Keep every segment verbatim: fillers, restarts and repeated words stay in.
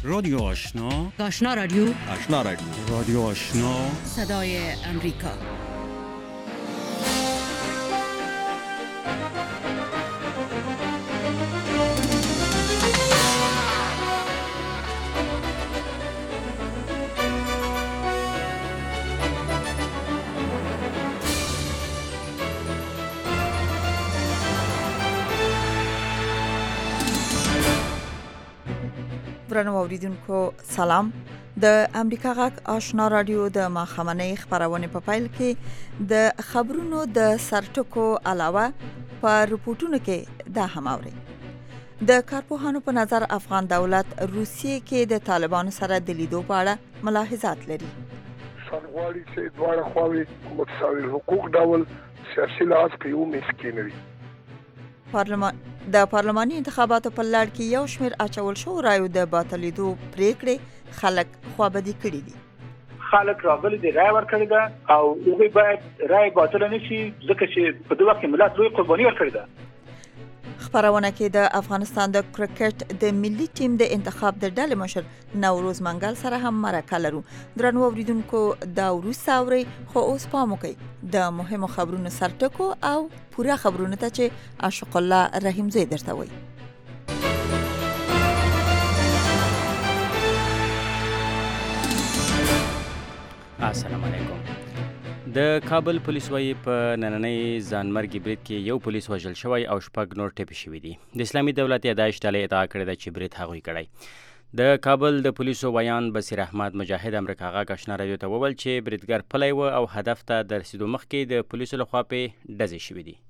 رادیو آشنا، آشنا رادیو، آشنا رادیو، رادیو آشنا، صدای امریکا. درنو اوریدونکو سلام. د امریکا غږ آشنا رادیو د ماخامنۍ خبرونه په فایل کې د خبرونو د سرټکو علاوه په رپورټونو کې دا هم اوري. د کارپوهانو په نظر افغان دولت روسیې کې د طالبانو سره د لیدو په اړه ملاحظات لري. سرغواړي چې دواړه خواوې متساوي حقوق ډول سیاسي لحاظ په یو میز کې نه وي. پارلمان د پارلماني انتخاباتو په لړ کې یو شمېر اچول شو رایو د باطلیدو پریکړې خلک خوابدي کړي دي. خلک راغلي دي رای ورکړي ده او هغوی باید رای باطل نه شي ځکه چې په دې وخت کې ملت لوی قرباني ورکړي ده. خبرونه کې د افغانستان د کرکټ د ملي ټیم د انتخاب د ډلې مشر نوروز منګل سره هم مرکه لرو. درنو اوریدونکو دا وروسته اوري، خو اوس پام وکړئ د مهمو خبرونو سرټکو او پوره خبرونه ته چې عاشق الله رحیم زوی درته وایي. السلام علیکم. د کابل پولیس وایي په نننۍ ځانمرګي برید کې یو پولیس وژل شوی او شپږ نور ټپي شوي دي. د اسلامي دولت یا داعش ډلې ادعا کړې ده چې برید هغوی کړی. د کابل د پولیسو ویان بصیر احمد مجاهد امریکا غږ آشنا رادیو ته وویل چې بریدګر پلی و او هدف ته د رسیدو مخکې د پولیسو لخوا پې ډزې شوي دي.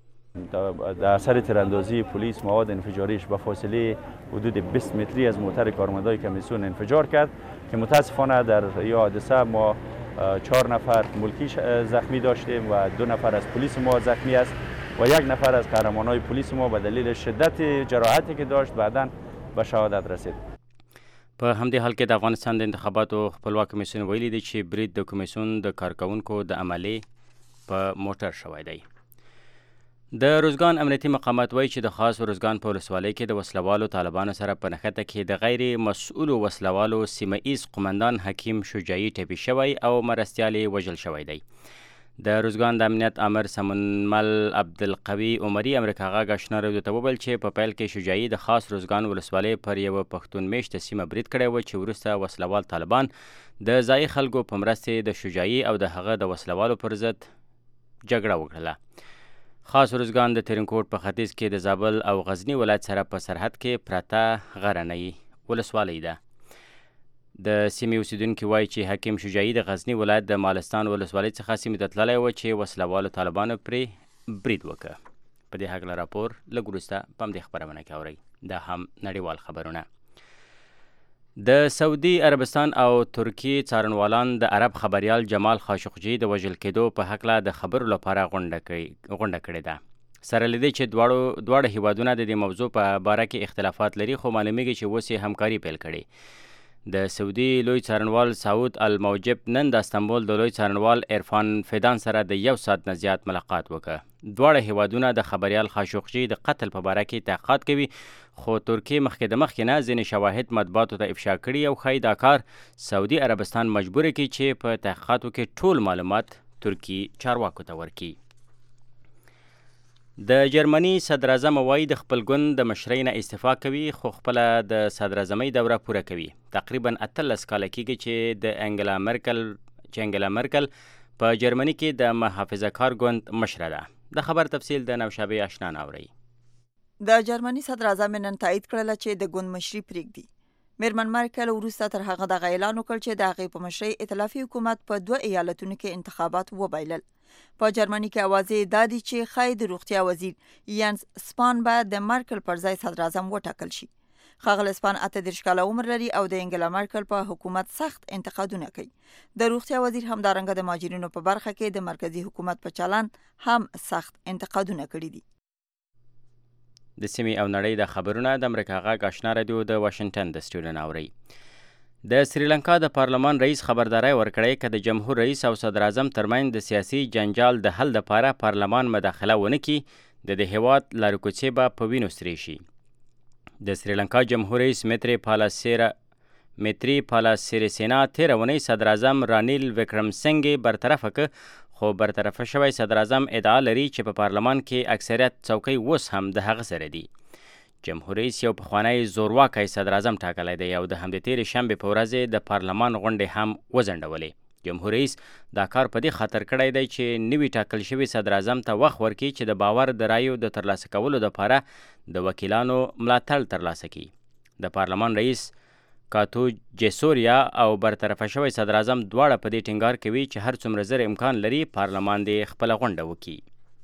در اثر تیراندازی پلیس مواد انفجاریش به فاصله حدود بیست متری از موتر کارمندای کمیسیون انفجار کرد که متاسفانه در این حادثه ما چهار نفر ملکی زخمی داشتیم و دو نفر از پلیس ما زخمی است و یک نفر از قهرمانای پلیس ما به دلیل شدت جراحتی که داشت بعداً به شهادت رسید. په همدې حال کې د افغانستان د انتخاباتو خپلواک کمیسیون ویلي دی چې برید د کمیسیون د کارکونکو د عملې په موټر شوی دی. د روزګان امنیتي مقامات وایي چې د خاص روزګان په ولسوالۍ کې د وسلوالو طالبانو سره په نښته کې د غیر مسؤلو وسلوالو سیمه ایز قمندان حکیم شجاعي ټپي شوی او مرستیال یې وژل شوی دی. د روزګان د امنیت امر سمونمل عبدالقوي عمري امریکا غږ آشنا رادیو ته وویل چې په پیل کې شجاعي د خاص روزګان ولسوالۍ پر یوه پښتون میشته سیمه برید کړی و چې وروسته وسلوال طالبان د ځایي خلکو په مرستې د شجاعي او د هغه د وسلوالو پر ضد جګړه وکړله. خاص روزګان د ترینکوټ په ختیځ کې د زابل او غزنی ولایت سره په سرحد کې پرته غرنۍ ولسوالۍ ده. د سیمې اوسیدونکي وایي چې حکیم شجاعي د غزنی ولایت د مالستان ولسوالۍ څخه سیمې ته تللی و چې وسلوالو طالبانو پرې برید وکړ. په دې هکله راپور لږ وروسته په همدې خپرونه کې اورئ. دا هم نړیوال خبرونه. د سعودي عربستان او ترکیې څارنوالان د عرب خبریال جمال خاشقجي د وژل کېدو په هکله د خبرو لپاره غونډه کړې ده. سره له دې چې دواړو دواړه هیوادونه د دې موضوع په باره کې اختلافات لري، خو معلومیږي چې اوس یې همکاري پیل کړې. د سعودي لوی څارنوال سعود الموجب نن د استانبول د لوی څارنوال عرفان فیدان سره د یو ساعت نه زیات ملاقات وکړ. دواړه هیوادونه د خبریال خاشقجي د قتل په باره کې تحقیقات کوي، خو ترکیې مخکې د مخکې نه ځینې شواهد مطبوعاتو ته افشا کړي او ښایي دا کار سعودي عربستان مجبور کړي چې په تحقیقاتو کې ټول معلومات ترکیې چارواکو ته ورکړي. د جرمني صدراعظم وایي د خپل ګوند د مشرۍ نه استعفا کوي، خو خپله د صدراعظمۍ دوره پوره کوي. تقریبا اتلس کاله کېږي چې د انګلا مرکل چې انګلا مرکل په جرمني کې د محافظه کار ګوند مشره ده. د خبر تفصیل د نوشابه آشنا ناوري. د جرمني صدراعظم نن تایید کړل چې د ګوند مشري پرېږدي. میرمن مرکل وروسته تر هغه دغه اعلان وکړ چې د هغې په مشرۍ ائتلافي حکومت په دوه ایالتونو کې انتخابات وبایلل. په جرمني کې اوازې دا دي چې ښایي د روغتیا وزیر ینس سپان به د مرکل پر ځای صدراعظم وټاکل شي. ښاغلی سپان اته دېرش کاله عمر لري او د انګلا مرکل په حکومت سخت انتقادونه کوي. د روغتیا وزیر همدارنګه د مهاجرینو په برخه کې د مرکزي حکومت په چلند هم سخت انتقادونه کړي دي. د سیمې او نړۍ د خبرونه د امریکا غږ آشنا رادیو د واشنګټن د سټوډیو نه اورئ. د سریلانکا د پارلمان رئیس خبرداری ورکړی که د جمهور رئیس او صدراعظم ترمنځ د سیاسي جنجال د حل لپاره پارلمان مداخله ونه کړي، د دې هیواد لارې کوڅې به په وینو سرې شي. د سریلانکا جمهور رئیس میتری پالاسیرا میتری پالا سیریسینا تیر ونی صدر اعظم رانیل وکرمسنګ برطرف ک خو برطرف شوی صدر اعظم ادعا لري چې په پارلمان کې اکثریت څوکۍ اوس هم د هغه سره دي. جمهور رئیس یو پخوانی زورواکی صدر اعظم ټاکلی دی او د همدې تېرې شنبې په ورځ د پارلمان غونډې هم وځنډولې. جمهور رئیس دا کار په دې خاطر کړی دی چې نوي ټاکل شوي صدر اعظم ته وخت ورکړي چې د باور د رایو د ترلاسه کولو دپاره د وکیلانو ملاتړ ترلاسه کړي. د پارلمان رئیس کاتو جیسوریا او برطرفه شوی صدر اعظم دواړه په دې ټینګار کوي چې هر څومره زر امکان لري پارلمان دې خپله غونډه وکړي.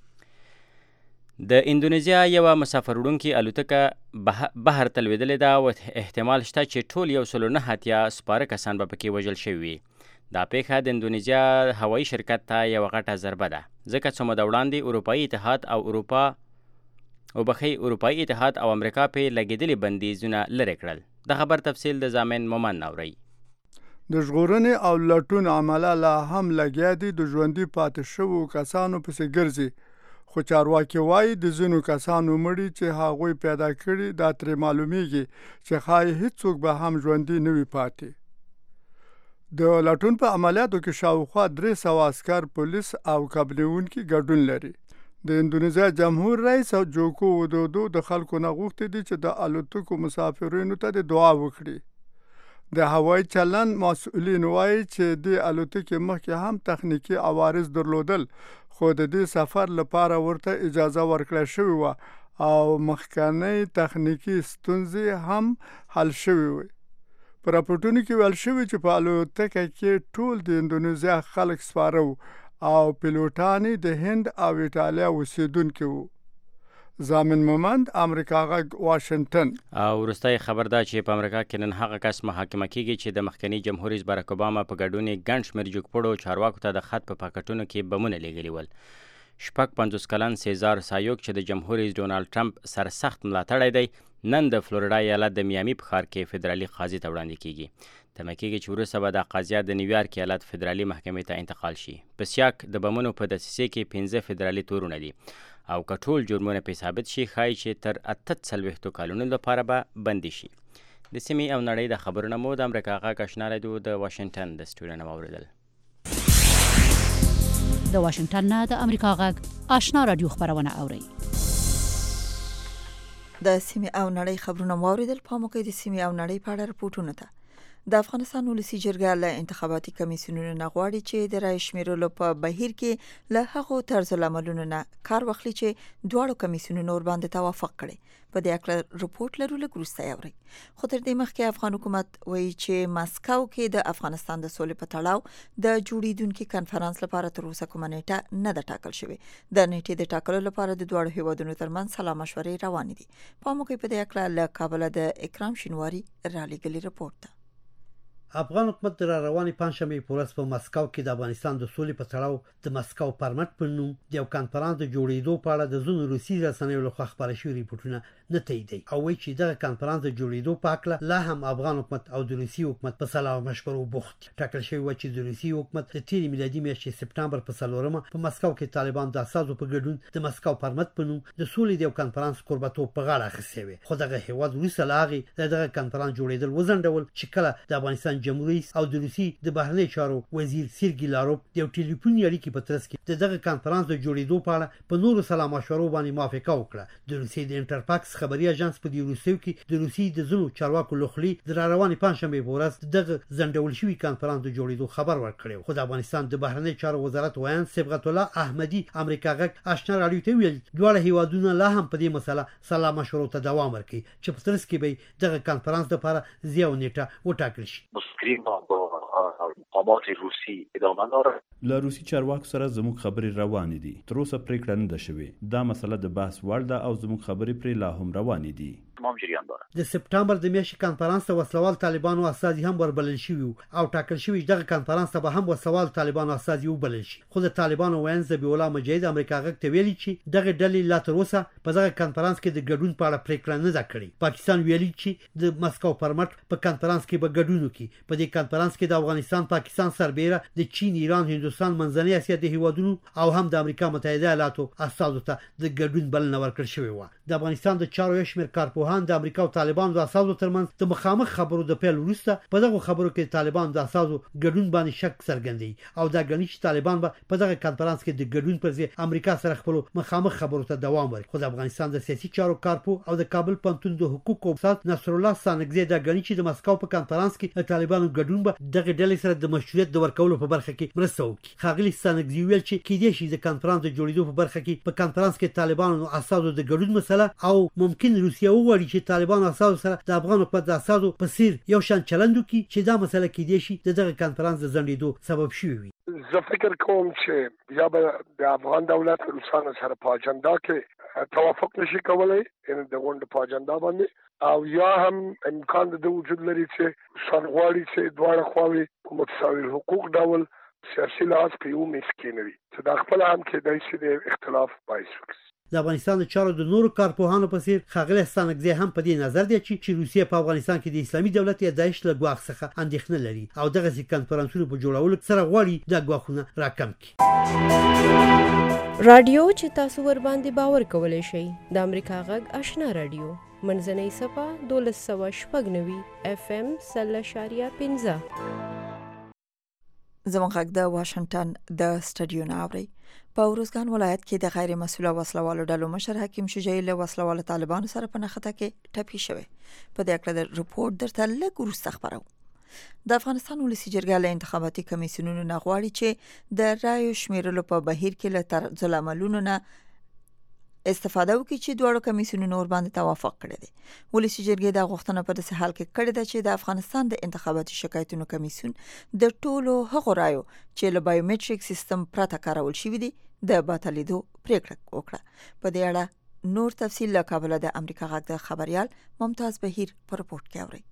د اندونیزیا یوه مسافر وړونکې الوتکه بهر ته لوېدلې ده او احتمال شته چې ټول یو سلو نه اتیا سپاره کسان به پکې وژل شوي وي. دا پیښه د اندونیزیا هوایي شرکت ته یوه غټه ضربه ده ځکه څه موده وړاندې اروپایي اتحاد او اروپا وبخښئ اروپایي اتحاد او امریکا پرې لګېدلي بندیزونه لرې کړل. د خبر تفصیل د زامن مومن ناورئ. د ژغورنې او لټون عمله لا هم لګیا دي د ژوندي پاتې شوو کسانو پسې ګرځي، خو چارواکي وایي د ځینو کسانو مړي چې هغوی پیدا کړي دا ترې معلومیږي چې ښایي هیڅوک به هم ژوندي نه وي پاتې. د لټون په عملیاتو کې شاوخوا درې سوه عسکر، پولیس او کبلیونکي ګډون لري. د اندونیزیا جمهور رئیس جوکو ودودو د خلکو نه غوښتي دي چې د الوتکو مسافرینو ته د دعا وکړي. د هوایي چلن مسؤلین وایي چې د الوتکې مخکې هم تخنیکي عوارض درلودل، خو د دې سفر لپاره ورته اجازه ورکړه شوې وه او مخکنۍ تخنیکي ستونزې هم حل شوې وې. په راپورټونو کې ویل شوي چې په الوتکه کې ټول د اندونیزیا خلک سپاره وو او پیلوټان د هند او ایټالیا اوسېدونکي وو. زامن مومند، امریکا غږ، واشنگټن. او وروستی خبر دا چې په امریکا کې نن هغه کس محاکمه کیږي چې د مخکني جمهور رئیس باراک اوباما په ګډون یې ګڼ شمېر جګپوړو چارواکو ته د خط په پاکټونو کې بمونه لیږلي ول. شپږ پنځوس کلن سیزار سایوک چې د جمهور رئیس ډونالډ ټرمپ سرسخت ملاتړی دی نن د فلوریډا ایالت د میامي په ښار کې فدرالي قاضي ته وړاندې کیږي. تمه کیږي چې وروسته به دا قاضیه د نیویارک ایالت فدرالي محکمې ته انتقال شي. په سیاک د بمونو په دسیسې کې پنځه فدرالي تورونه دي او که ټول جرمونه پې ثابت شي ښایي چې تر اته څلوېښتو کلونو لپاره به بندي شي. د سیمې او نړۍ د خبرونه مو د امریکا غږ اشنا راډیو د واشنګټن د سټوډیو نه واورېدل. د واشنګټن نه د امریکا غږ آشنا راډیو خبرونه اورئ. د سیمې او نړۍ خبرونه مو واورېدل. پام وکړئ د سیمې او نړۍ په اړه رپورټونو ته. د افغانستان ولسی جرګه له انتخاباتي کمیسیونونو نه غواړي چې د رای شمیرلو په بهیر کې له هغو طرز العملونو نه کار واخلي چې دواړو کمیسیونونو ورباندې توافق کړي. په دې اړه رپورټ لرو، لږ وروسته اورئ. خو تر دې مخکې افغان حکومت وایي چې ماسکو کې د افغانستان د سولې په تړاو د جوړیدونکي کنفرانس لپاره تر اوسه کومه نیټه نه ده ټاکل شوې. د نیټې د ټاکلو لپاره د دواړو هیوادونو ترمنځ سلا مشورې روانې دي. پام وکړئ په دې اړه له کابل د اکرام شینواري رالیږلي رپورټ ته. افغان حکومت د رواني پنځشنبې په ورځ په مسکو کې د افغانستان د سولې په تړاو د مسکو پرمټ په نوم د یو کنفرانس د جوړېدو په اړه د ځینو روسي رسنیو لخوا خپاره شوي ریپورټونه نه تاییدوي او وایي چې دغه کنفرانس د جوړېدو په هکله لا هم افغان حکومت او د روسي حکومت په سلا مشورو بوخت. ټاکل شوی و چې د روسي حکومت د تېرې میلادي میاشتې سپټمبر په څلورمه په مسکو کې طالبان د اساسو په ګډون د مسکو پرمټ په نوم د سولې د یو کنفرانس کوربتوب په غاړه اخیستی وي. خو دغه هیواد وروسته له هغې د دغه کنفرانس جوړېدل وځنډول چې کله د افغانستان جمهور رئیس او د روسي د بهرنیو چارو وزیر سیرګي لاروف د یو ټلیفوني اړیکې په ترڅ کې د دغه کنفرانس د جوړېدو په اړه په نورو سلا مشورو باندې موافقه وکړه. د روسي د انټرفاکس خبري اژانس په دې وروستیو کې د روسي د ځینو چارواکو لخوا د راروانې پنځشنبې په ورځ دغه ځنډول شوي کنفرانس د جوړېدو خبر ورکړی. خو د افغانستان د بهرنیو چارو وزارت وایان صبغت الله احمدي امریکا غږ آشنا راډیو ته ویل دواړه هیوادونه لا هم په دې مسله سلا مشورو ته دوام ورکوي چې په ترڅ کې به دغه کنفرانس لپاره ځای او نیټه وټاکل شي. مقامات روسی ادامه داره. له روسي چارواکو سره زموږ خبرې روانې دي. تر اوسه پریکړه نه ده شوې. دا مسله د بحث وړ ده او زموږ خبرې پرې لا هم روانې دي. تمام جریان داره. د سپټمبر د میاشتې کنفرانس ته وسلوال طالبانو استازي هم وربلل شوي او ټاکل شوي دغه کنفرانس ته به هم وسلوال طالبانو استازي وبلل شي. خو د طالبانو ویان ذبیح الله مجاهد امریکا غږ ته ویلي چې دغه ډلې لا تر اوسه په دغه کنفرانس کې د ګډون په اړه پریکړه نه ده کړې. پاکستان ویلي چې د مسکو پرمټ په کنفرانس کې به ګډون وکړي. په دې کنفرانس کې د افغانستان، پاکستان سربیره د چین، ایران، هندوستان، منځنۍ اسیا د هیوادونو او هم د امریکا متحده ایالاتو استازو ته د ګډون بلنه ورکړل شوې وه. د افغانستان د چارو شمیر کارپوهان د امریکا او طالبانو د اساسو ترمنځ د مخامخ خبرو د پیل وروسته په دغه خبرو کې طالبان د اساسو ګډون باندې شک څرګندوي او دا غني چې طالبان به په دغه کانفرنس کې د ګډون پر ځای امریکا سره خپل مخامخ خبرو ته دوام ورکړي. خو د افغانستان د سیاسي چارو کارپو او د کابل پوهنتون د حقوقو استاد نصر الله سانګزی دا غني چې د مسکو په کانفرنس کې د طالبانو ګډون به دغه ډلې سره د مشروعیت د ورکولو په برخه کې مرسته وکړي. خاغلی سانګزی ویل چې کې دې شي د کانفرنس د جوړېدو په برخه کې په کانفرنس کې طالبانو اساسو د ګډون مسله او ممکن روسیه وغواړي چې طالبانو اساسو سره د افغان حکومت د اساسو په څیر یو شان چلند وکړي چې دا مسله کې دې شي د دغه کانفرنس د ځنډېدو سبب شي وي. زه فکر کوم چې یا به د افغان دولت روسانو سره په اجنډا کې توافق نشي کولای ان د غونډې په اجنډا باندې او یا هم امکان د وجود لري چې سرغواړي چې دواړه خواوې په متساوي حقوق ډول سیاسي لحاظ په یو میز کېنوي چې دا خپل هم کېدای شي د اختلاف باعث وکړي. د افغانستان د چارو د نورو کارپوهانو په څیر خاغلی سانګزی هم په دې نظر دی چې روسیه په افغانستان کې د اسلامي دولت یا داعش له ګواښ څخه اندېښنه لري او دغه سي کانفرنسونو په جوړولو سره غواړي د ګواښونه راکم کړي. رادیو چې تاسو ور باندې باور کولای شئ د امریکا غږ آشنا رادیو منځنۍ صفه دولس سوه شپږ نوي اف ام سل اشاریه پنځه. زموږ غږ د واشنگټن د سټډیو نه اوري. په ورزګان ولایت کې د غیر مسؤله وسلوالو ډلو مشر حکیم شجاعي له وسلوالو طالبانو سره په نښته کې ټپي شوی. په دې اړه د رپورت درته لږ وروسته خبرو. د افغانستان ولسی جرګه له انتخاباتي کمیسیونونو نه غواړي چې د رایو شمیرلو په بهیر کې له طرز العملونو نه استفاده وکړي چې دوه کمیسیونونو ور باندې توافق کړی دی. ولسی جرګه د غوښتنه په داسې حال کې کړې ده چې د افغانستان د انتخاباتي شکایتونو کمیسیون د ټولو هغو رایو چې له بایومټریک سیستم پرته کارول شوی دي د باطلیدو پریکړه وکړه. په دې اړه نور تفصیل له کابل د امریکا غږ د خبريال ممتاز بهیر په رپورت کې اوري.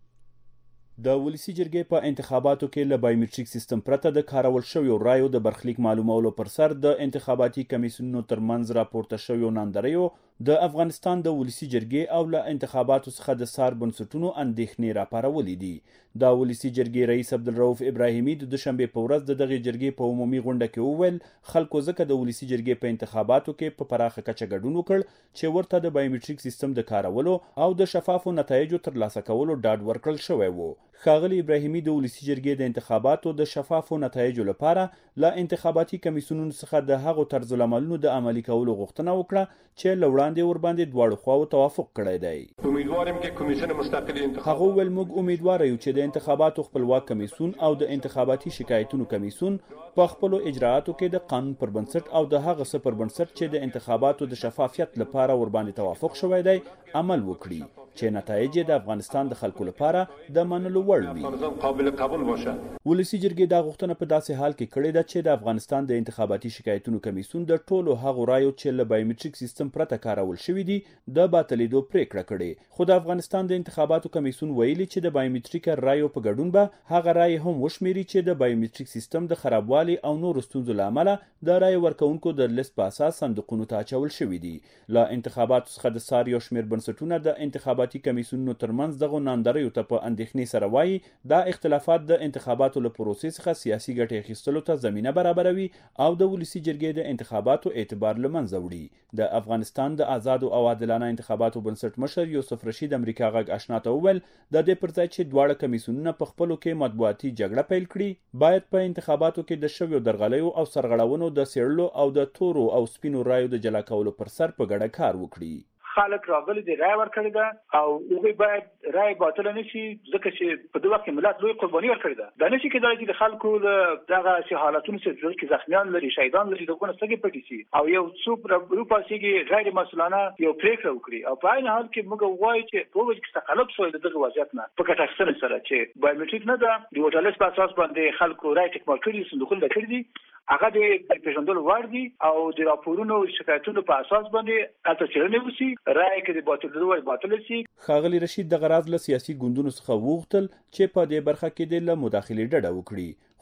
د ولسی جرګې په انتخاباتو کې له بایومټریک سیستم پرته د کارول شویو رایو د برخلیک معلومولو پر سر د انتخاباتي کمیسیونونو ترمنځ راپورته شویو ناندریو د افغانستان د ولسی جرګې او له انتخاباتو څخه د سار بنسټونو اندېښنې راپارولې دي. د ولسی جرګې رئیس عبدالرؤف ابراهیمي د دوشنبه په ورځ د دغه جرګې په عمومي غونډه کې وویل خلکو ځکه د ولسی جرګې په انتخاباتو کې په پراخه کچه ګډون وکړ چې ورته د بایومټریک سیستم د کارولو او د شفافو نتایجو ترلاسه کولو ډاډ ورکړل شوی وو. ښاغلی ابراهیمي د ولسی جرګې د انتخاباتو د شفافو نتایجو لپاره له انتخاباتي کمیسیونونو څخه د هغو طرز العملونو د عملي کولو غوښتنه وکړه چې له وړاندې ور باندې دواړو خواو توافق کړی دی. امیدوارم چې کمیسیون مستقل انتخاب هغه ول موږ امیدوار یو چې د انتخاباتو خپلواک کمیسیون او د انتخاباتي شکایتونو کمیسیون په خپل اجراءاتو کې د قانون پر بنسټ او د هغه څه پر بنسټ چې د انتخاباتو د شفافیت لپاره ور باندې توافق شوی دی عمل وکړي چې نتایج د افغانستان د خلکو لپاره د منلو وړ وي. قابل قبول باشه. ولسی جرګې دا غوښتنه په داسې حال کې کړې ده چې د افغانستان د انتخاباتي شکایتونو کمیسیون د ټولو هغو رایو چې له بایومټریک سیستم پرته کارول شوی دي د باطلیدو پریکړه کړې. خو د افغانستان د انتخاباتو کمیسیون ویلي چې د بایومټریک رایو په ګډون به هغه رای هم وشمیري چې د بایومټریک سیستم د خرابوالي او نورو ستونزو له امله د رای ورکونکو د لیست په اساس صندوقونو ته اچول شوي دي. له انتخاباتو څخه د سار یو شمیر بنسټونه د انتخاباتي کمیسیونونو ترمنځ دغه ناندریو ته په اندېښنې سره وایي دا اختلافات د انتخاباتو له پروسې څخه سیاسي ګټې اخیستلو ته زمینه برابروي او د ولسی جرګې د انتخاباتو اعتبار له منځه وړي. د افغانستان د آزاد او عادلانه انتخاباتو بنسټ مشر یوسف رشید امریکا غږ آشنا ته وویل د دې پر ځای چې دواړه کمیسیونونه په خپلو کې مطبوعاتي جګړه پیل کړي باید په انتخاباتو کې د شویو درغلیو او سرغړونو د څېړلو او د تورو او سپینو رایو د جلا کولو پر سر په ګډه کار وکړي. خلک راغلي دي رای ورکړي ده او هغوی باید رای باطله نشي ځکه چې په دې وخت کې ملت لوی قرباني ورکړي ده. دا نشي کېدای چې د خلکو له دغه سي حالتونو څخه چې زخمیان لري شهیدان لري دغه څنګه پټي شي او یو څوک راپاسيږي غیر مسؤلانه یو پریکړه وکړي او په عین حال کې موږ وایو چې په وجه کې تقلب شوی دغه وضعیت نه په کټاکسن سره چې بایومټریک نه ده د وټالس په اساس باندې خلکو رای ټیک مارک کړي صندوقونه کړي دي هغه د پیژندلو وړ دي او د راپورونو شکایتونو په اساس باندې اته چیرنه وسی رای کې د باطل دوه باطل شي. خاغلی رشید د غراض له سیاسي ګوندونو څخه وغوښتل چې په دې برخه کې د مداخلې ډډه وکړي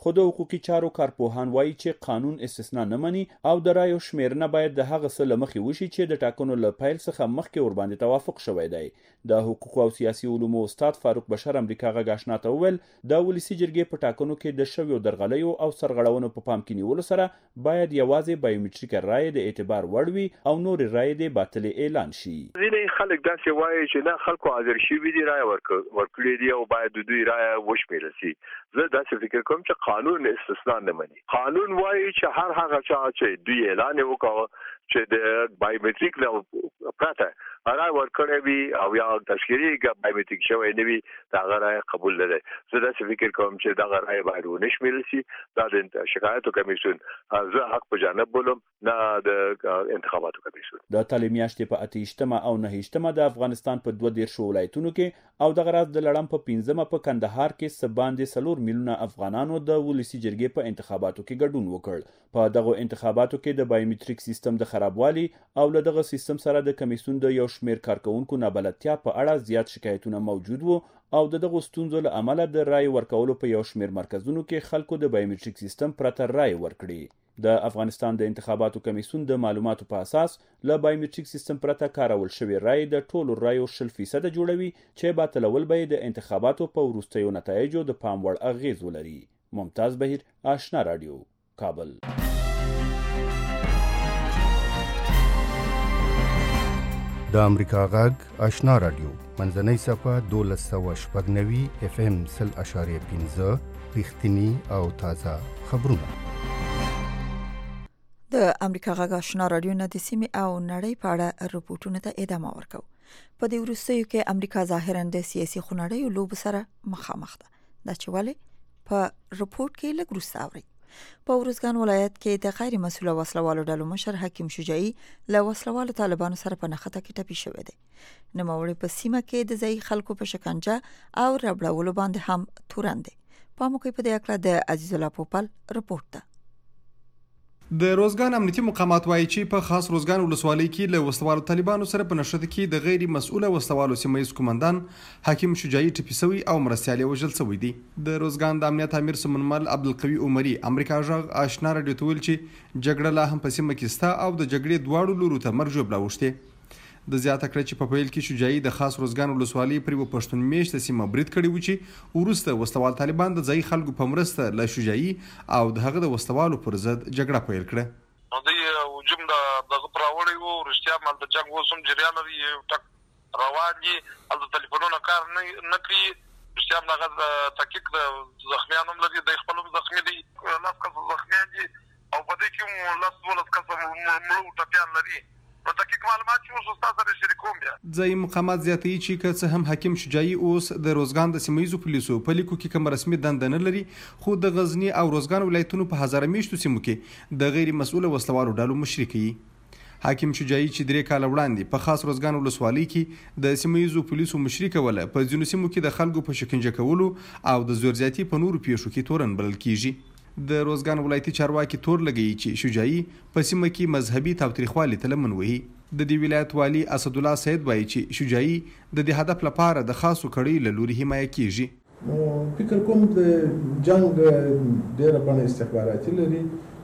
خو د حقوقي چارو کارپوهان وایي چې قانون استثنا نه مني او د رایو شمیرنه باید د هغه څه له مخې وشي چې د ټاکنو له پیل څخه مخکې ورباندې توافق شوی دی. د حقوقو او سیاسي علومو استاد فاروق بشر امریکا غږ آشنا ته وویل د ولسي جرګې په ټاکنو کې د شویو درغلیو او سرغړونو په پام کې نیولو سره باید یوازې بایومټریک رایې د اعتبار وړ وي او نور رایې د باطلې اعلان شي. ځینې خلک داسې وایي چې نه خلکو حاضر شوي دي رایه ورکړي دي او باید د دوی رایه وشمیرل شي. زه داسې فکر کوم چې قانون استثنا نه مني. قانون وایي چې هر هغه چا چې دوی اعلان وکړي چې د بایومټریک له پرته رایه ورکړي وي او یا تشکیلي بایومټریک شوی نه وي دا رایه قبول نه ده. زه داسې فکر کوم چې دا رایه باید ونشمیرل شي. دا د شکایتو کمیسیون زه حق په جانب بولم نه د انتخاباتو کمیسیون. د تعلیم میاشتې په اتهشتمه او نهشتمه د افغانستان په دوه دیرشو ولایتونو کې او دغه راز د لړم په پنځمه په کندهار کې څه باندې څلور میلیونه افغانانو د ولسي جرګې په انتخاباتو کې ګډون وکړ. په دغه انتخاباتو کې د بایومټریک سیستم د خرابوالي او له دغه سیستم سره د کمیسیون د یو شمیر کارکونکو نابلدتیا په اړه زیات شکایتونه موجود وو او د دغه ستونزو له امله د رای ورکولو په یو شمیر مرکزونو کې خلکو د بایومټریک سیستم پرته رای ورکړي. د افغانستان د انتخاباتو کمیسیون د معلوماتو په اساس له بایومټریک سیستم پرته کارول شوی رای د ټولو رایو شل فیصد جوړوي چې باطلول به د انتخاباتو په وروستیو نتایجو د پام وړ اغیز ولري. ممتاز بهیر، آشنا رادیو، کابل. د امریکا غږ آشنا رادیو منځنۍ صفه دولس سوه شپږ نوي اف ام سل اشاریه پنځه رښتینی او تازه خبرونه. د امریکا غږ آشنا رادیو نه د سیمې او نړۍ په اړه رپورټونه ته ادامه ورکو. په دې وروستیو کې امریکا ظاهراً د سیاسي خونړیو لوبو سره مخامخ ده. دا چې ولې په رپورټ کې لږ وروسته اورئ. په ورزګان ولایت کې د غیر مسؤل وسلوالو ډلو مشر حکیم شجاعي له وسلوالو طالبانو سره په نښته کې ټپي شوی دی. نوموړی په سیمه کې د ځای خلکو په شکنجه او ربړولو باندې هم تورن دی. په موقع په دې اړه د عزیز الله پوپل رپورټ ده. د روزګان امنیتي مقامات وایي چې په خاص روزګان ولسوالۍ کې له وسلوالو طالبانو سره په نښته کې د غیر مسؤل وسلوالو سیمایي کمانډان حکیم شجاعي ټپي شوی او مرستیال یې وژل شوی دی. د روزګان د امنیت امیر سمنمل عبدالقوي عمري امریکا غږ آشنا رادیو ته ویل چې جګړه لا هم په سیمه کې سته او د جګړې دواړو لورو ته مرګ ژوبله اوښتې. د زیاته کړه چې په پیل کې شجاعي د خاص روزګان ولسوالۍ پر یو پښتون میشته سیمه برید کړی و چې وروسته وسلوال طالبان د ځای خلکو په مرسته له شجاعي او د هغه د وسلوالو پر ضد جګړه پیل کړه. نو د هجوم د دغه پراوړی وو رښتیا مال د جنگ وسوم جریان لري ټک روان دي او د ټلیفونونو کار نه نه کوي. رښتیا هغه تحقیق د زخمیانو لري د خپل زخمی دي لاس کس زخمیان دي او په دې کې لاس ولس کس مړو ټپیان لري. په تحقیق معلومات چې اوس تاسو سره شریکوم بیا. ځای مقامات زیاتوي چې که څه هم حکیم شجاعي اوس د روزګان د سیمه ییزو پولیسو په لیکو کې کوم رسمي دنده نه لري، خو د غزنی او روزګان ولایتونو په هزاره میشتو سیمو کې د غیر مسؤل وسلوالو ډلو مشري کوي. حکیم شجاعي چې درې کاله وړاندې په خاص روزګان ولسوالۍ کې د سیمه ییزو پولیسو مشري کوله، په ځینو سیمو کې د خلکو په شکنجه کولو او د زور زیاتي په نورو پیښو کې تورن بلل کیږي. د روزګان ولایتي چارواکي تور لګوي چې شجاعي په سیمه کې مذهبي تاوتریخوالي ته لمن وهي. د دې ولایت والي اسد الله سید وایي چې شجاعي د دې هدف لپاره د خاصو کړۍ له لوري حمایه کیږي. نو فکر کوم د جنگ ډېره بڼه استخباراتي لري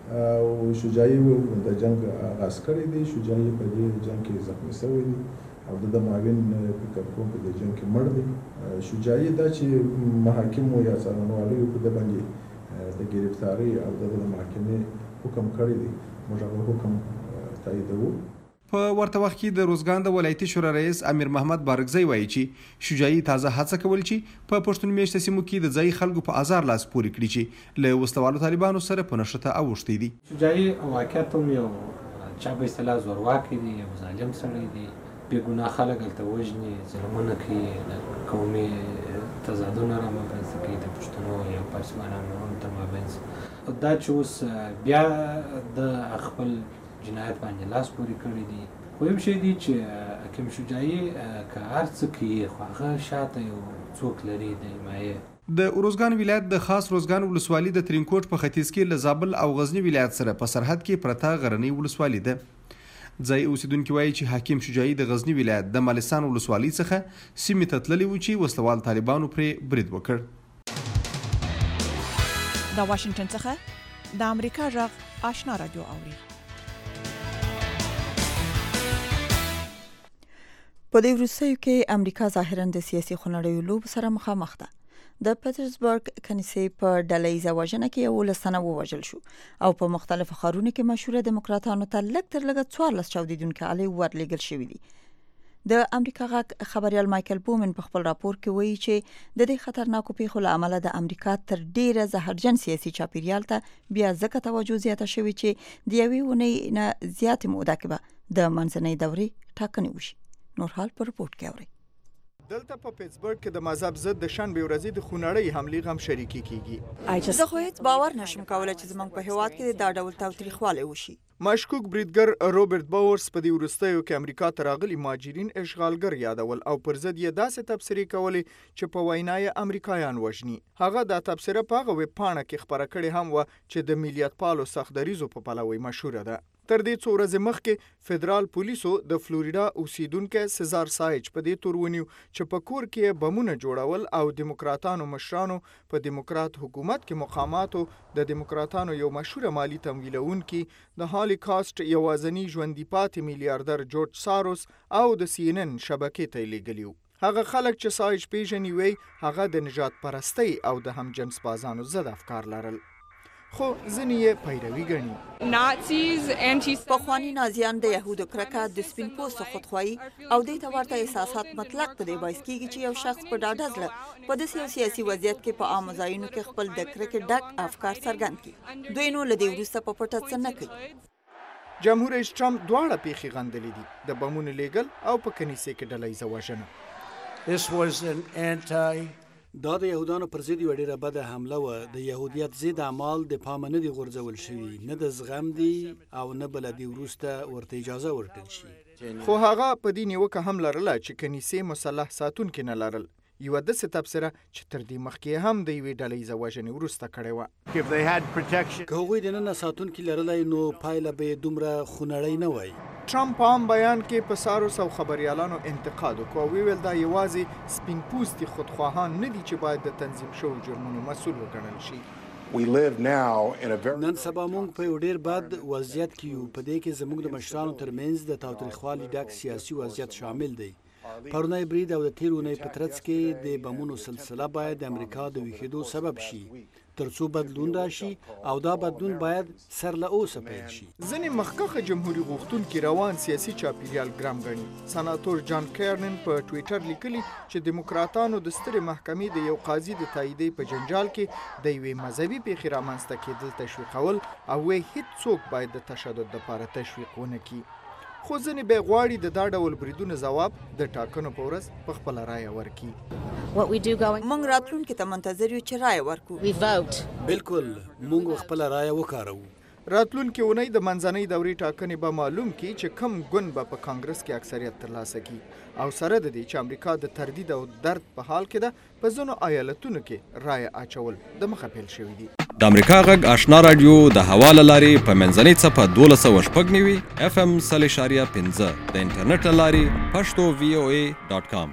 او شجاعي د جنگ آغاز کړی دی. شجاعي په دې جنگ کې زخمي شوی دی او د معاون فکر کوم په دې جنگ کې مړ دی. شجاعي دا چې محاکم یا څارنوالو په د باندې د گرفتاری او د محکمې حکم کړی دی، موږ هغه حکم تاییدوو. په ورته وخت کې د روزګان د ولایتي شورا رئیس امیر محمد بارکزی وایي چې شجاعي تازه هڅه کول چې په پښتون میشته سیمو کې د ځای خلکو په ازار لاس پورې کړي چې له وسلوالو طالبانو سره په نښته اوښتي دي. شجاعي واقعیت هم یو چا به اصطلاح زورواکي دی، یو ظالم سړی دی، بې ګناه خلک هلته وژني، ظلمونه کوي، قومي تضادونه رامنځته کوي د پښتنو یا پارسیوانانو تر مابینځ. دا چې اوس بیا د خپل جنایت باندې لاس پورې کړی دي. خو یو شی دی چې حکیم شجاعي که هر څه کوي خو هغه شاته یو څوک لري د حمایې. د روزګان ولایت د خاص روزګان ولسوالي د ترینکوټ په ختیځ کې له زابل او غزنی ولایت سره په سرحد کې پرته غرنۍ ولسوالي ده. ځای اوسیدونکي وایي چې حکیم شجاعي د غزنی ولایت د مالستان ولسوالۍ څخه سیمې ته تللی و چې وسلوال طالبانو پرې برید وکړ. د واشنگټن څخه د امریکا غږ آشنا رادیو اوري. په دې وروستیو کې امریکا ظاهراً د سیاسي خونړیو لوب سره مخامخ ده. د پټرزبرګ کنیسې په ډلهیزه وژنه کې یو لسنه ووژل شو او په مختلفو ښارونو کې مشهوره دیموکراتانو ته لږ تر لږه څوارلس چاودیدونکي آلې ورلېږل شوي دي. د امریکا غږ خبريال مایکل بومن په خپل راپور کې وایي چې د دې خطرناکو پیښو له امله د امریکا تر ډیره زهرجن سیاسي چاپیریال ته بیا ځکه توجه زیاته شوې چې د یوې اونۍ نه زیاتې موده کې به د منځنۍ دورې ټاکنې وشي. نور حال په رپورټ کې اورئ. دلته په پیټسبرګ کې د مذهب ضد د شنبه ورځې د خونړۍ حملې غم شریکي کیږي. زه خو هیڅ باور نشم کولای چې زموږ په هیواد کې دا ډول تاوتریخوالی وشي. مشکوک بریدګر روبرت باورز په دې وروستیو کې امریکا ته راغلي مهاجرین اشغالګر یادول او پر ضد یې داسې تبصرې کولې چې په وینا یې امریکایان وژني. هغه دا تبصره په هغه ویب پاڼه کې خپره کړې هم وه چې د ملیت پالو سختدریزو په پلوي مشهوره ده. تر دې څو ورځې مخکې فدرال پولیسو د فلوریدا اوسیدونکو سزار سایج په دې تور ونیو چې په کور کې بمونه جوړول او دیموکراتانو مشرانو په دیموکرات حکومت کې مقاماتو د دیموکراتانو یو مشهور مالی تمویلونکي د هالیکاست یوازنی ژوندي پاتې میلیاردر جورج ساروس او د سی ان ان شبکې ته لیږلیو. هغه خلک چې سایج پیژني وی هغه د نجات پرستی او د همجنس بازانو ضد افکار لرل. خو ځینې یې پیروي ګڼي. پخواني نازیان د یهودو کرکه د سپین پوستو خودخواهي او دې ته ورته احساسات مطلق په دې باعث کېږي چې یو شخص په ډاډه زړه په داسې یو سیاسي وضعیت کې په عامو ځایونو کې خپل د کرکې ډک افکار څرګند کړي. دوی نو له دې وروسته په پټه څه نه کوي. جمهور رئیس ټرمپ دواړه پیښې غندلې دي، د بمونو لیږل او په کنیسې کې ډلهییزه وژنه. دا د یهودانو پر ضد یوه ډېره بده حمله وه. د یهودیت ضد اعمال د پامه نه دي غورځول شوي، نه د زغم دي او نه به له دې وروسته ورته اجازه ورکړل شي. خو هغه په دې نیوکه هم لرله چې کنیسې مسلح ساتونکي نه لرل، یوه داسې تبصره چې تر دې مخکې هم د یوې ډلهییزه وژنې وروسته کړې وه. که هغوی دننه ساتونکي لرلی نو پایله به یې دومره خونړۍ نه وای. ټرمپ په عام بیان کې په ساروس او خبریالانو انتقاد وکړ او ویل دا یوازې سپین پوستي خودخواهان نه دي چې باید د تنظیم شوو جرمونو مسؤل وګڼل شي. نن سبا موږ په یو ډېر بد وضعیت کې یو. په دې کې زموږ د مشرانو ترمنځ د تاوتریخوالي ډک سیاسي وضعیت شامل دی. پرونی برید او د تیر اونۍ په ترڅ کې د بمونو سلسله باید د امریکا د ویښېدو سبب شي ترڅو بدلون راشي او دا بدلون باید سر له اوسه پیل شي. ځینې مخکښه جمهوري غوښتونکي روان سیاسي چاپیریال ګرم ګڼي. سناتور جان کیرنن په ټویټر لیکلي چې دیموکراتانو د سترې محکمې د یو قاضي د تاییدۍ په جنجال کې د یوې مذهبي پیښې رامنځته کېدل تشویقول او وایي هیڅوک باید د تشدد لپاره تشویق ونه کړي. خو ځینې بیا غواړي د دا ډول بریدونو ځواب د ټاکنو په ورځ په خپله رایه ورکړي. موږ راتلونکي ته منتظر یو چې رایه ورکړو. بالکل موږ خپله رایه وکاروو. راتلونکي اونۍ د منځنۍ دورې ټاکنې به معلوم کړي چې کم ګوند به په کانګرس کې اکثریت ترلاسه کړي او سره د دې چې امریکا د تردید او درد په حال کې ده، په ځینو ایالتونو کې رایه اچول د مخه پیل شوي دي. د امریکا غږ آشنا رادیو د هوا له لارې په منځنۍ څپه دولس سوه شپږ نوي اف ام سل اشاریه پنځه د انټرنیټ له لارې پښتو وی او ای ډاټ کام.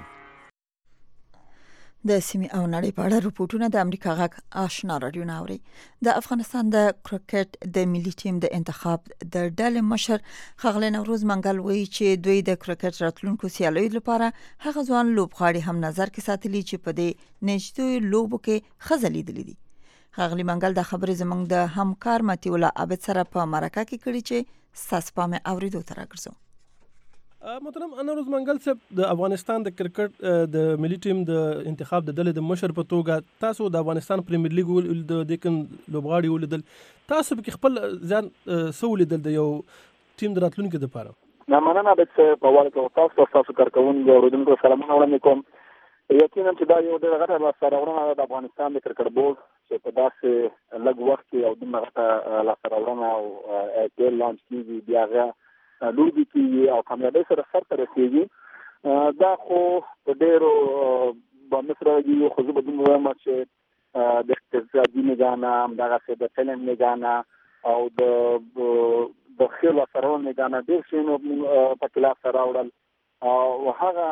د سیمې او نړۍ په اړه رپورټونه د امریکا غږ آشنا رادیو نه اوري. د افغانستان د کرکټ د ملي ټیم د انتخاب د ډلې مشر ښاغلی نوروز منګل وایي چې دوی د کرکټ راتلونکو سیالیو لپاره هغه ځوان لوبغاړي هم نظر کې ساتلي چې په دې نږدې لوبو کې ښه ځلیدلي دي. ښاغلی منګل د خبرې زموږ د همکار متي الله عابد سره په مرکه کې کړي چې ستاسو پام یې اورېدو ته راګرځوم. محترم انوروز منګل صاحب، د افغانستان د کرکټ د ملي ټیم د انتخاب د ډلې د مشر په توګه تاسو د افغانستان پریمیر لیګ ول د دکن لوبغاړي ولیدل، تاسو به خپل ځان څه ولیدل د یو ټیم د راتلونکو لپاره؟ نه مننه به په اول کې تاسو تاسو کارکونکو اوریدونکو سلامونه وړاندې کوم. یقینا چې دا یو ډېر غټه لاسته راوړنه د افغانستان د کرکټ بورډ چې په داسې لږ وخت کې او دومره غټه لاسته راوړنه او ای پی ایل لانچ کېږي، بیا هغه لوبې کېږي او کامیابۍ سره سرته رسېږي. دا خو په ډېرو باندې سره راځي. خو زه به دومره وایم چې د اقتصادي نګاه نه، همدغسې د فلم نګاه نه او د د ښې لاسته راوړنې نګاه نه ډېر شیونه پکې لاسته راوړل او هغه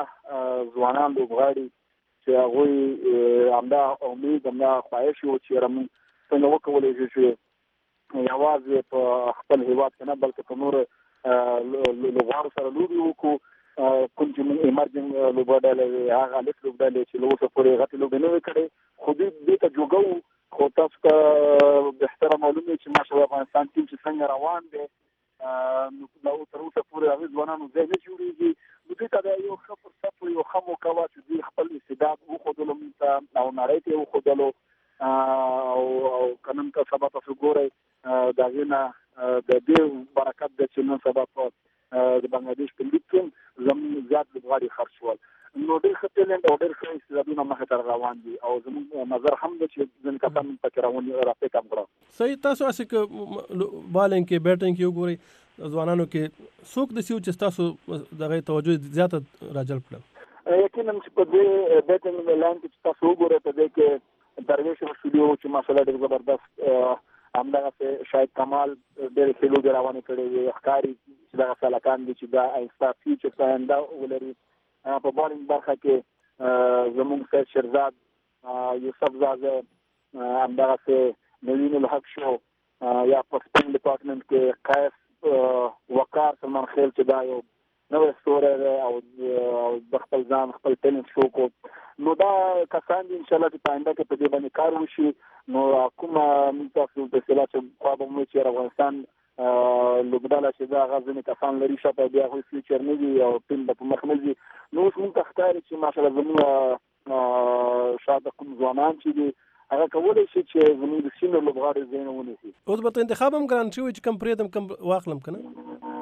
ځوانان لوبغاړي چې هغوی همدا امید، همدا خواهش و چې یاره موږ څنګه وکولای شو چې یوازې په خپل هیواد کې نه بلکې په نور لوبغاړو سره لوبي وکړو کوم چې موږ ایمرجنګ لوبډلې هغه الف لوبډلې چې له اوسه پورې غټې لوبې نه وې کړې خو دې ته جوګو خو تاسو ته بهتره معلومه چې ماشاءالله افغانستان ټیم چې څنګه روان دی نو تر اوسه پورې هغه ځوانانو ځای نه جوړېږي نو دې ته یو ښه فرصت یو ښه موقع وه چې دوی خپل استعداد وښودلو موږ ته او نړۍ ته یې وښودلو او که نن که سبا تاسو ګورئ د هغې نه د دې برکت دی چې نن سبا په د بنګلادیش په لیګ کې زموږ زیات لوبغاړي خرڅ شول نو ډېر ښه ټیلنټ او ډېر ښه استعدادونه مخې ته روان دي او زموږ نظر هم دی چې ځینې کسان پکې روان راپیک هم کړه صحیح تاسو هسې که بالینګ کې بیټینګ کې وګورئ ځوانانو کې څوک داسې و چې تاسو د هغې توجه زیاته راجلب کړل یقینا چې په دې بیټینګ لاین کې چې تاسو وګورئ په دې کې درویش رسولي و چې ماشاءالله ډېر زبردست همدغسې شاید کمال ډېرې ښې لوبې روانې کړې وې ښکاري چې دغه هلکان دي چې دا آیسته فیوچر په آینده ولري په بالینګ برخه کې زموږ سید شیرزاد یوسف زازه همدغسې نوین الحق شو یا په سپین ډپارټمنټ کې قیس وقار سلمان خیل چې دا یو نوی ستوری دی او د خپل ځان خپل ټیلنټ شو کو نو دا کسان دي انشاءالله چې په آینده کې په دې باندې کار وشي نو کومه موږ تاسو په اصطلاح چې خوا به ومومئ چې افغانستان لوبډله چې دا هغه ځینې کسان لري شاته بیا هغوی فیوچر نه وي او ټیم به په مخ نه ځي نو اوس موږ ته ښکاري چې ماشاءالله زموږ شاته کوم ځوانان چې دي هغه کولی شي چې زموږ د سینر لوبغاړي ځایونه ونیسي اوس به ته انتخاب هم ګران شوی چې کم پرېږدم کم واخلم که نه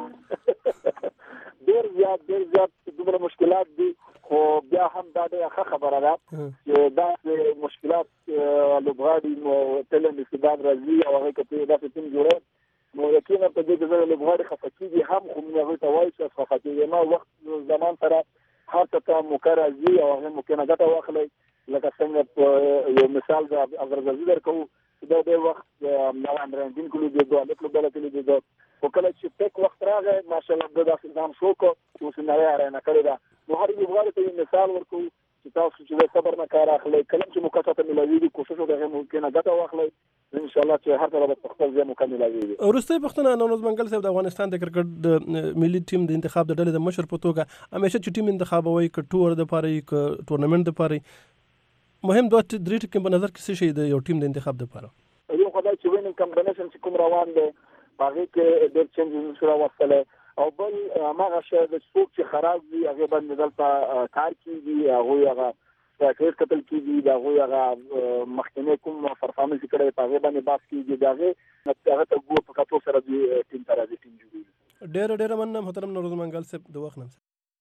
ډېر زیات ډېر زیات دومره مشکلات دي خو بیا هم دا ډېره ښه خبره ده چې داسې مشکلات لوبغاړي ټیلنټ استعداد راځي او هغې که ته داسې ټیم جوړوي نو یقینا په دې کې زه لوبغاړي خفه کېږي هم خو موږ هغوی ته وایو چې خفه کېږي ما وخت زمان سره هر څه ته موقع راځي او هغې موقع نه ګټه واخلئ لکه څنګه په یو مثال د افغرزازي درکوو چې دا ډېر وخت د اندرانجین کې لوبېدو الف لوبډله کې لوبېدو خو کله چې ټیک وخت راغی ماشاءالله ده داسې ځان شو کړو چې اوس یې نړۍ ارانه کړې ده نو هر لوبغاړي ته یو مثال ورکوو چې تاسو چې د صبر نه کار اخلئ کله چې موقع تاته میلاوېږي کوشش وکړئ هغې موقع نه ګټه واخلئ انشاءالله چې هر کله به په خپل ځای موقع میلاوېږي وروستۍ پوښتنه نوروز منګل صاحب د افغانستان د کرکټ د ملي ټیم د انتخاب د ډلې د مشر په توګه همیشه چې ټیم انتخابوئ که ټور دپاره یي که ټورنمنټ دپاره یي مهم دوه درې ټکي په نظر کې څه شي د یو ټیم د انتخاب دپاره یو خدای چې وینینګ کمبینیشن چې کوم روان دی په هغې کې ډېر چینجز نشو راوستلی او بل هماغه شی د څوک چې خراب وي هغې باندې دلته کار کېږي هغوی هغه سایکریټ کتل کېږي د هغوی هغه مخکینی کوم پرفارمنس یې کړی په هغې باندې بحث کېږي د هغې هغه ته ګو په کتو سره دوی ټیم ته راځي ټیم جوړېږي ډېره ډېره مننه محترم نوروز منګل صاحب د وخت نه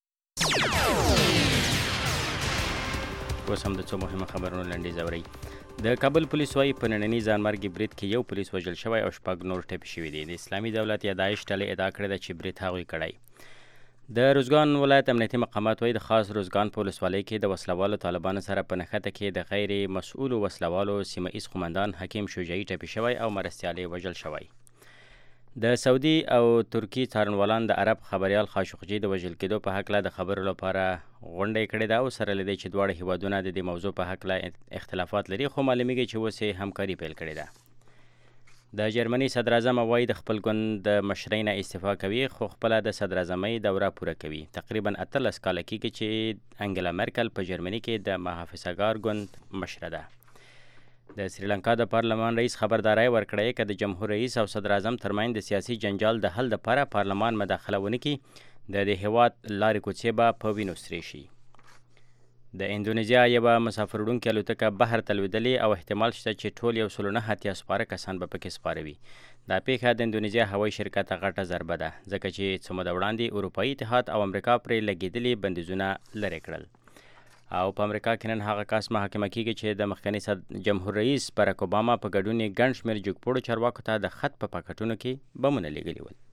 اوس هم د څو مهمه خبرونو لنډیز اورئ د کابل پولیس وايي په ننني ځانمرګي برید کې یو پولیس وژل شوی او شپږ نور ټپي شوي دي د اسلامي دولت یا داعش ډلې ادعا کړې ده چې برید هغوی کړی د روزګان ولایت امنیتي مقامات وايي د خاص روزګان په ولسوالۍ کې د وسلوالو طالبانو سره په نښته کې د غیر مسؤلو وسلوالو سیمه ایز قومندان حکیم شجاعي ټپي شوی او مرستیال یې وژل شوی د سعودي او ترکي څارنوالان د عرب خبریال خاشقجي د وژل کېدو په هکله د خبرو لپاره غونډه یې کړې ده او سره له دې چې دواړه هیوادونه د دې موضوع په هکله اختلافات لري خو معلومیږي چې اوس یې همکاري پیل کړې ده د جرمني صدراعظم وایي د خپل ګوند د مشرۍ نه استعفا کوي خو خپله د صدراعظمۍ دوره پوره کوي تقریبا اتلس کاله کېږي چې انګلا مرکل په جرمني کې د محافظهګار ګوند مشره ده د سریلانکا د پارلمان رئیس خبرداری ورکړی که د جمهور رئیس او صدر اعظم ترمنځ د سیاسي جنجال د حل دپاره پارلمان مداخله ونه کړي د دې هیواد لارې کوڅې به په وینو سرې شي د اندونیزیا یوه مسافروړونکې الوتکه بهر ته لوېدلې او احتمال شته چې ټول یو سل نه اتیا سپاره کسان به پکې سپاره وي دا پیښه د اندونیزیا هوایي شرکت ته غټه ضربه ده ځکه چې څه موده وړاندې اروپایي اتحاد او امریکا پرې لګېدلي بندیزونه لرې کړل او په امریکا کې نن هغه کس محاکمه کیږي چې د مخکني جمهور رئیس باراک اوباما په ګډون یې ګڼ شمېر جګپوړو چارواکو ته د خط په پاکټونو کې بمونه لیږلي ول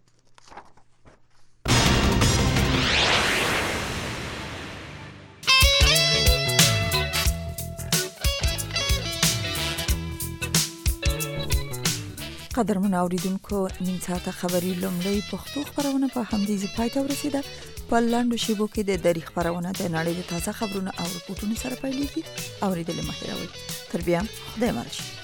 قدرمن اوریدونکو نیم ساعته خبري لومړی پښتو خبرونه په همدې ځای پای ته ورسیده په لاندو شیبو کې د دری خبرونه د نړۍ د تازه خبرونو او رپورټونو سره پیلېږي اوریدل مخیروي تر بیا خدای مالشه